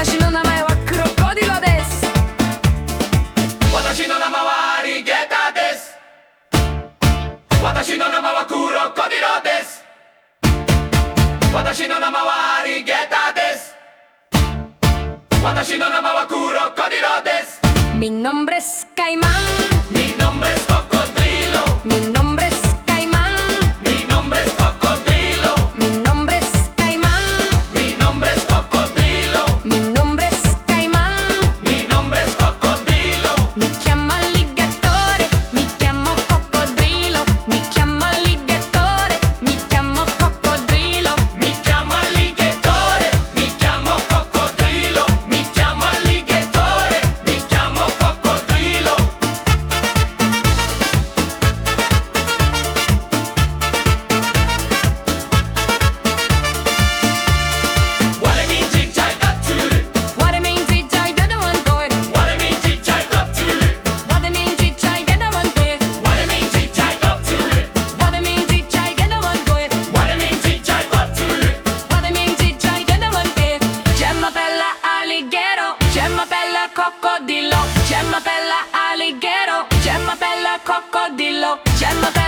私の名前はクロコディロです。 私の名前はアリゲーターです。私の名前はクロコディロです。私の名前はアリゲーターです。私の名前はクロコディロです。 Mi nombre es Caimán. Mi nombre es cocodrilo. Mi nombre es Caimán. Mi nombre es cocodrilo. Mi nombre es Caimán. Mi nombre es cocodrilo. Mi nombre es Caimán. Mi nombre es cocodrilo. Mi chiamo alligatore, mi chiamo coccodrillo. Mi chiamo alligatore, mi chiamo coccodrillo. Mi chiamo alligatore. Mi chiamo coccodrilo. Mi chiamo alligatore. Mi chiamo coccodrilo. What it means is I got to. What it means is I don't want to. What it means is I got to. What it means is I don't want to. What it means is I got to. What it means is I don't want to. What it means is I got to. What it means is I don't want to. Gemma bella alligator, gemma bella coccodrillo, gemma bella alligator, gemma bella coccodrillo, gemma bella